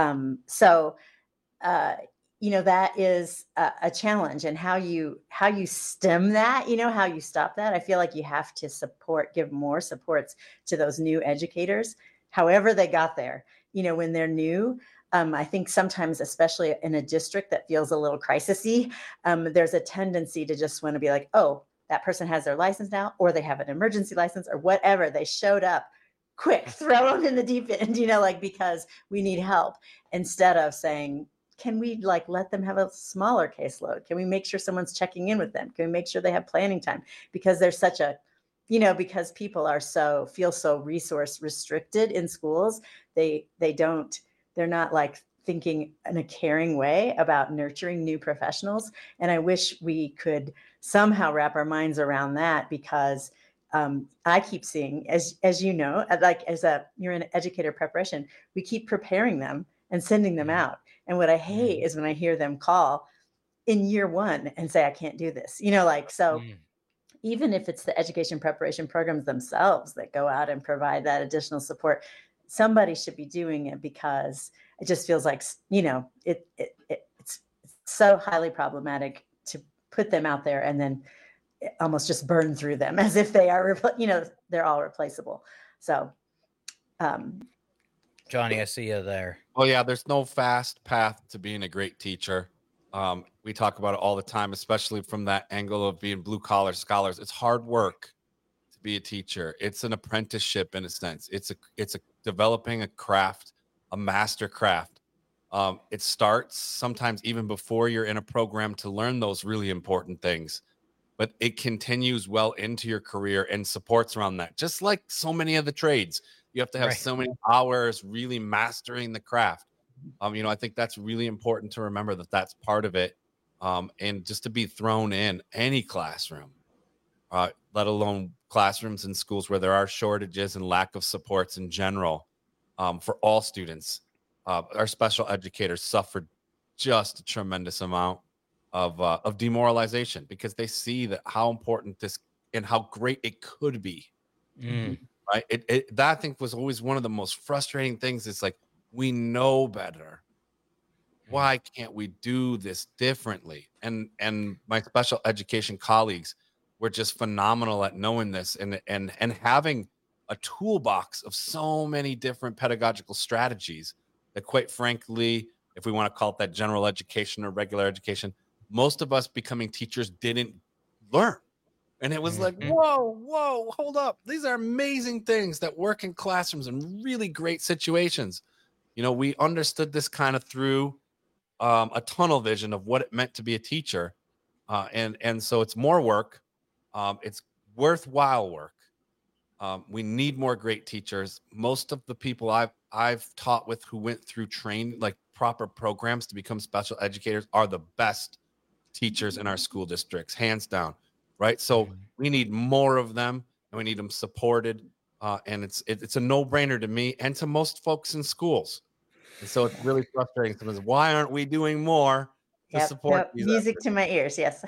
That is a challenge, and how you stem that, how you stop that. I feel like you have to give more supports to those new educators, however they got there, when they're new. I think sometimes, especially in a district that feels a little crisisy, there's a tendency to just want to be like, oh, that person has their license now, or they have an emergency license or whatever. They showed up, quick, throw them in the deep end, because we need help, instead of saying, can we let them have a smaller caseload? Can we make sure someone's checking in with them? Can we make sure they have planning time? Because there's such a, because people feel so resource restricted in schools, they're not thinking in a caring way about nurturing new professionals. And I wish we could somehow wrap our minds around that, because I keep seeing, as you know, you're in educator preparation, we keep preparing them and sending them out. And what I hate is when I hear them call in year one and say, I can't do this, even if it's the education preparation programs themselves that go out and provide that additional support, somebody should be doing it, because it just feels like, it's so highly problematic to put them out there and then almost just burn through them as if they are, they're all replaceable. So, Johnny, I see you there. Well, yeah, there's no fast path to being a great teacher. We talk about it all the time, especially from that angle of being blue collar scholars. It's hard work to be a teacher. It's an apprenticeship in a sense. It's a developing a craft, a master craft. It starts sometimes even before you're in a program to learn those really important things, but it continues well into your career and supports around that. Just like so many of the trades, you have to have so many hours really mastering the craft. I think that's really important to remember, that that's part of it. And just to be thrown in any classroom, let alone classrooms in schools where there are shortages and lack of supports in general, for all students. Our special educators suffered just a tremendous amount of demoralization, because they see that how important this and how great it could be. Right. That I think was always one of the most frustrating things. It's like, we know better. Why can't we do this differently? And my special education colleagues were just phenomenal at knowing this and having a toolbox of so many different pedagogical strategies that, quite frankly, if we want to call it that general education or regular education, most of us becoming teachers didn't learn. And it was like, whoa, hold up. These are amazing things that work in classrooms in really great situations. We understood this kind of through a tunnel vision of what it meant to be a teacher. And so it's more work. It's worthwhile work. We need more great teachers. Most of the people I've taught with who went through proper programs to become special educators are the best teachers in our school districts, hands down. Right. So we need more of them, and we need them supported. And it's a no-brainer to me and to most folks in schools. And so it's really frustrating sometimes. Why aren't we doing more to support these music efforts? to my ears? Yes.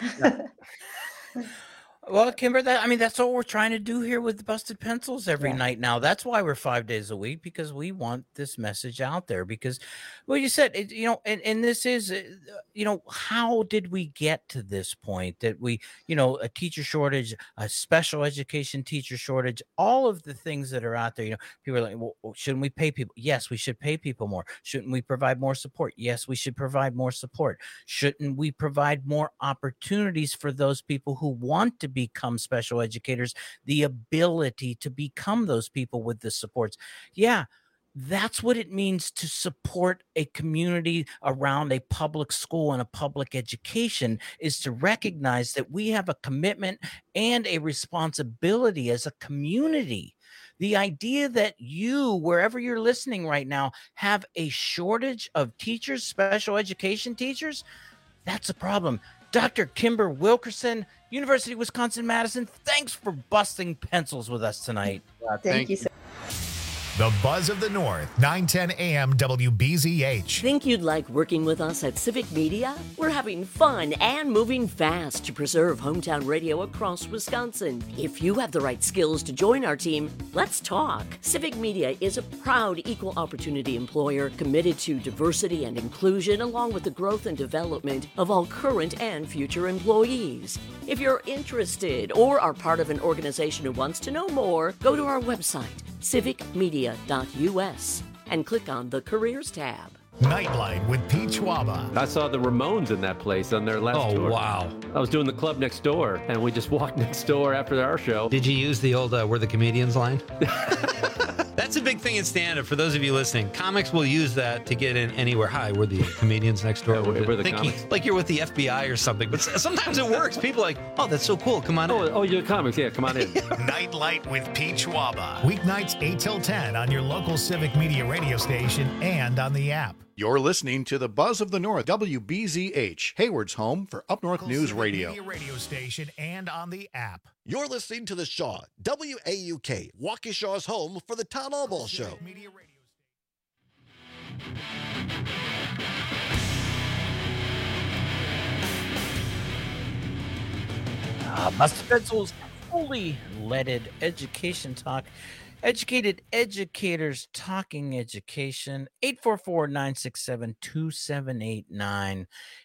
Well, Kimber, that's what we're trying to do here with Busted Pencils every night now. That's why we're 5 days a week, because we want this message out there. Because, well, you said, and this is, how did we get to this point that we, a teacher shortage, a special education teacher shortage, all of the things that are out there, people are like, well, shouldn't we pay people? Yes, we should pay people more. Shouldn't we provide more support? Yes, we should provide more support. Shouldn't we provide more opportunities for those people who want to become special educators, the ability to become those people with the supports? Yeah, that's what it means to support a community around a public school and a public education, is to recognize that we have a commitment and a responsibility as a community. The idea that you, wherever you're listening right now, have a shortage of teachers, special education teachers, that's a problem. Dr. Kimber Wilkerson, University of Wisconsin-Madison, thanks for busting pencils with us tonight. Thank you so much. The Buzz of the North, 910 AM WBZH. Think you'd like working with us at Civic Media? We're having fun and moving fast to preserve hometown radio across Wisconsin. If you have the right skills to join our team, let's talk. Civic Media is a proud equal opportunity employer committed to diversity and inclusion, along with the growth and development of all current and future employees. If you're interested or are part of an organization who wants to know more, go to our website, civicmedia.us, and click on the Careers tab. Nightlight with Pete Schwaba. I saw the Ramones in that place on their last tour. Oh, wow. I was doing the club next door, and we just walked next door after our show. Did you use the old "We're the Comedians" line? That's a big thing in stand-up. For those of you listening, comics will use that to get in anywhere. Hi, we're the comedians next door. Yeah, we're the comics. Like you're with the FBI or something. But sometimes it works. People are like, oh, that's so cool. Come on in. Oh, you're comics. Yeah, come on in. Nightlight with Pete Schwaba. Weeknights 8 till 10 on your local Civic Media radio station and on the app. You're listening to the Buzz of the North, WBZH, Hayward's home for Up North News Radio. Media radio station and on the app. You're listening to the Shaw, WAUK, Waukesha's home for the Town Hall Ball Show. Buster Pencil's fully leaded education talk. Educated educators talking education. 844-967-2789.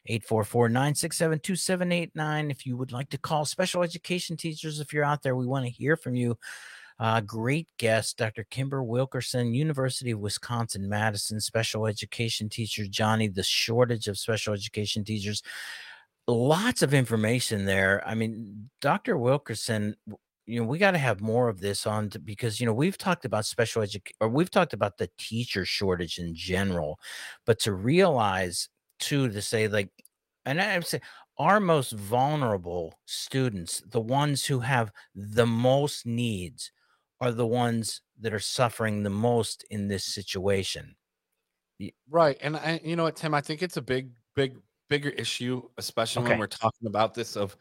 844-967-2789. If you would like to call special education teachers, if you're out there, we want to hear from you. Great guest, Dr. Kimber Wilkerson, University of Wisconsin-Madison, special education teacher. Johnny, the shortage of special education teachers. Lots of information there. I mean, Dr. Wilkerson, we got to have more of this on because, we've talked about special education, or we've talked about the teacher shortage in general, but to realize too, to say like, and I would say our most vulnerable students, the ones who have the most needs, are the ones that are suffering the most in this situation. Right. And you know what, Tim, I think it's a bigger issue, especially when we're talking about this of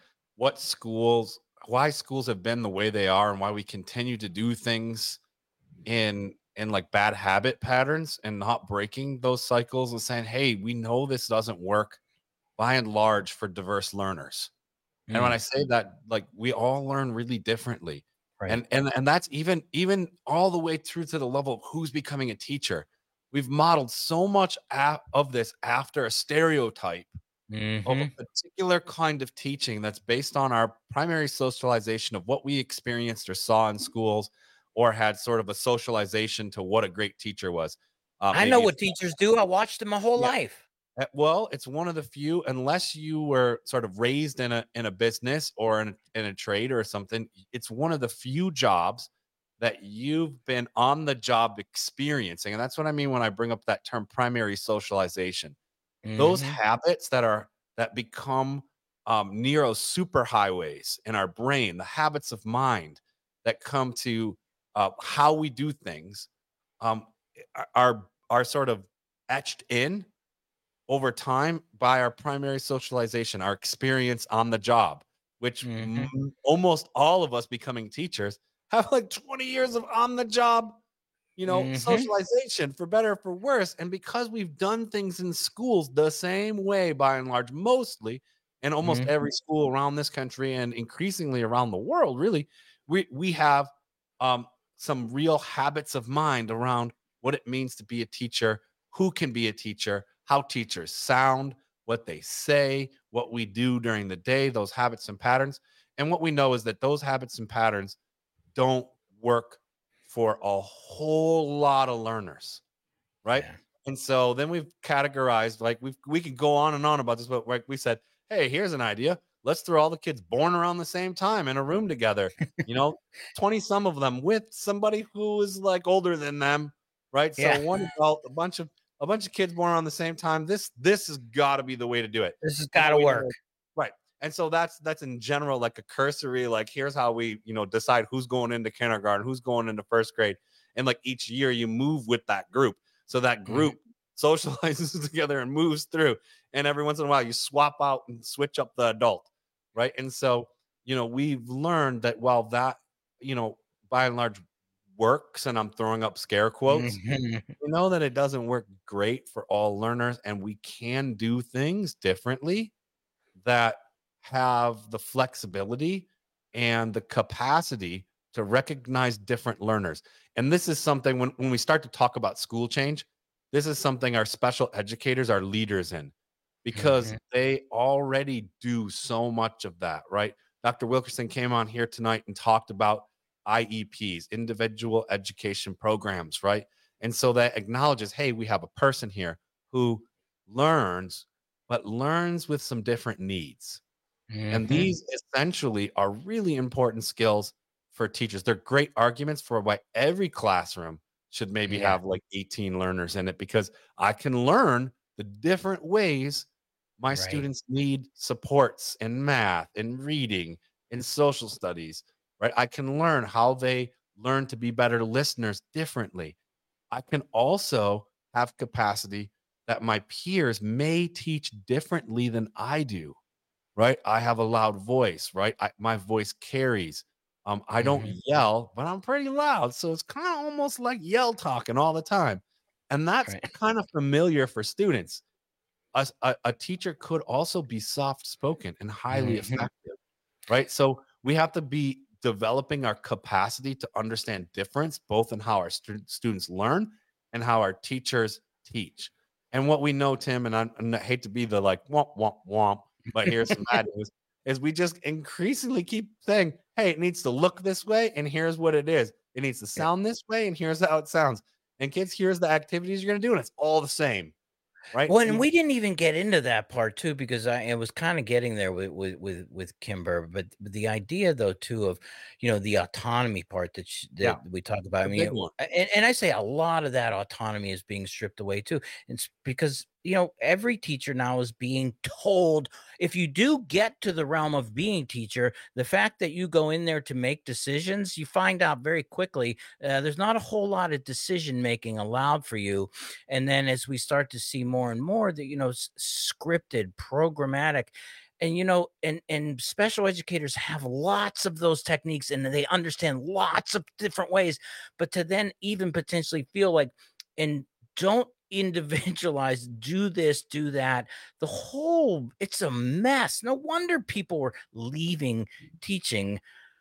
why schools have been the way they are and why we continue to do things in like bad habit patterns and not breaking those cycles and saying, hey, we know this doesn't work by and large for diverse learners. And when I say that, like, we all learn really differently. Right. And that's even all the way through to the level of who's becoming a teacher. We've modeled so much of this after a stereotype of a particular kind of teaching that's based on our primary socialization of what we experienced or saw in schools, or had sort of a socialization to what a great teacher was. I know what teachers do. I watched them my whole life. Well, it's one of the few, unless you were sort of raised in a business or in a trade or something, it's one of the few jobs that you've been on the job experiencing. And that's what I mean when I bring up that term primary socialization. Those habits that become neuro superhighways in our brain, the habits of mind that come to how we do things, are sort of etched in over time by our primary socialization, our experience on the job, which almost all of us becoming teachers have like 20 years of on the job, socialization, for better or for worse. And because we've done things in schools the same way, by and large, mostly, and almost every school around this country and increasingly around the world, really, we have some real habits of mind around what it means to be a teacher, who can be a teacher, how teachers sound, what they say, what we do during the day, those habits and patterns. And what we know is that those habits and patterns don't work for a whole lot of learners, right? Yeah. And so then we've categorized, like we could go on and on about this, but like we said, hey, here's an idea. Let's throw all the kids born around the same time in a room together, 20 some of them with somebody who is like older than them, right? So one adult, a bunch of kids born around the same time. This has got to be the way to do it. This has got to work. Right. And so that's in general, like a cursory, like here's how we, decide who's going into kindergarten, who's going into first grade. And like each year you move with that group. So that group socializes together and moves through. And every once in a while you swap out and switch up the adult. Right. And so, we've learned that while that, by and large works, and I'm throwing up scare quotes, we know that it doesn't work great for all learners, and we can do things differently that have the flexibility and the capacity to recognize different learners. And this is something when we start to talk about school change, this is something our special educators are leaders in, because they already do so much of that, right? Dr. Wilkerson came on here tonight and talked about IEPs, individual education programs, right? And so that acknowledges, hey, we have a person here who learns, but learns with some different needs. And these essentially are really important skills for teachers. They're great arguments for why every classroom should maybe have like 18 learners in it, because I can learn the different ways my students need supports in math, in reading, in social studies, right? I can learn how they learn to be better listeners differently. I can also have capacity that my peers may teach differently than I do, right? I have a loud voice, right? My voice carries. I don't yell, but I'm pretty loud. So it's kind of almost like yell talking all the time. And that's kind of familiar for students. A teacher could also be soft-spoken and highly effective, right? So we have to be developing our capacity to understand difference, both in how our students learn and how our teachers teach. And what we know, Tim, and I hate to be the like womp, womp, womp, but here's some bad news, is we just increasingly keep saying, hey, it needs to look this way, and here's what it is. It needs to sound this way, and here's how it sounds. And kids, here's the activities you're going to do, and it's all the same. Right. Well, and we didn't even get into that part too, because I was kind of getting there with Kimber, but the idea though too of, you know, the autonomy part that we talk about. I mean, and I say a lot of that autonomy is being stripped away too. It's because, you know, every teacher now is being told, if you do get to the realm of being teacher, the fact that you go in there to make decisions, you find out very quickly there's not a whole lot of decision making allowed for you. And then as we start to see more and more that, you know, scripted, programmatic, and, you know, and special educators have lots of those techniques and they understand lots of different ways, but to then even potentially feel like, and don't individualize, do this, do that, the whole, it's a mess. No wonder people were leaving teaching.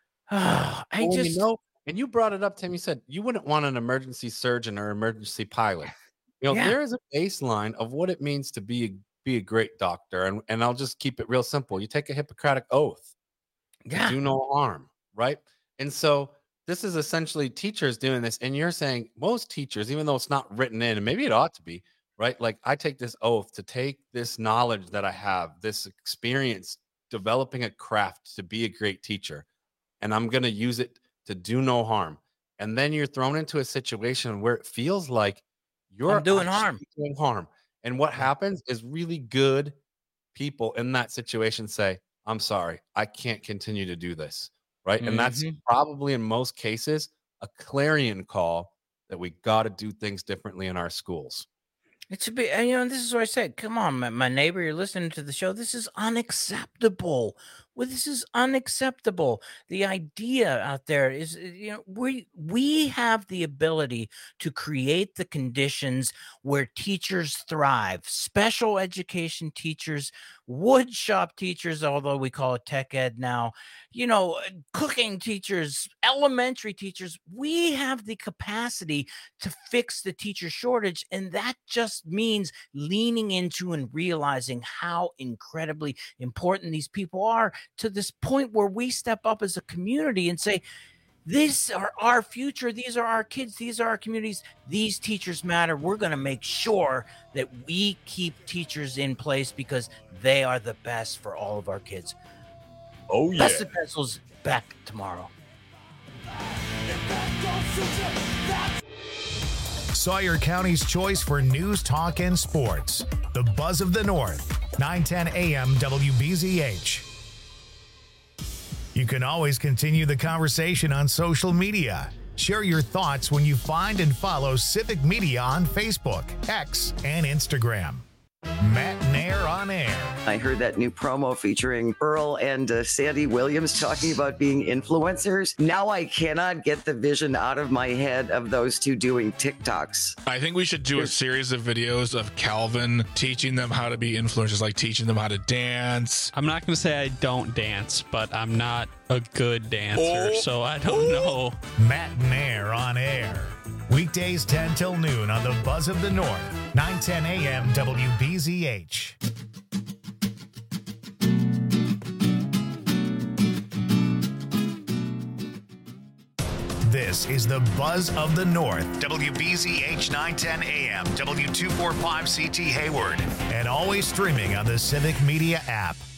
You know, and you brought it up, Tim. You said you wouldn't want an emergency surgeon or emergency pilot. You know, there is a baseline of what it means to be a great doctor, and I'll just keep it real simple. You take a Hippocratic oath to do no harm, right? And so this is essentially teachers doing this, and you're saying most teachers, even though it's not written in, and maybe it ought to be, right? Like, I take this oath to take this knowledge that I have, this experience, developing a craft to be a great teacher, and I'm going to use it to do no harm. And then you're thrown into a situation where it feels like you're doing harm. And what happens is really good people in that situation say, I'm sorry, I can't continue to do this. Right. And that's probably in most cases a clarion call that we got to do things differently in our schools. It should be, and, you know, this is what I said. Come on, my neighbor, you're listening to the show. This is unacceptable. Well, this is unacceptable. The idea out there is, you know, we have the ability to create the conditions where teachers thrive. Special education teachers, wood shop teachers, although we call it tech ed now, you know, cooking teachers, elementary teachers. We have the capacity to fix the teacher shortage. And that just means leaning into and realizing how incredibly important these people are, to this point where we step up as a community and say, these are our future. These are our kids. These are our communities. These teachers matter. We're going to make sure that we keep teachers in place because they are the best for all of our kids. Oh, yeah. Best of Pencils back tomorrow. Sawyer County's choice for news, talk, and sports. The Buzz of the North, 910 AM WBZH. You can always continue the conversation on social media. Share your thoughts when you find and follow Civic Media on Facebook, X, and Instagram. Matt Nair on Air. I heard that new promo featuring Earl and Sandy Williams talking about being influencers. Now I cannot get the vision out of my head of those two doing TikToks. I think we should do a series of videos of Calvin teaching them how to be influencers, like teaching them how to dance. I'm not going to say I don't dance, but I'm not a good dancer, so I don't know. Matt Nair on Air. Weekdays 10 till noon on the Buzz of the North, 9:10 a.m. WBZH. This is the Buzz of the North, WBZH 910 AM, W245CT Hayward, and always streaming on the Civic Media app.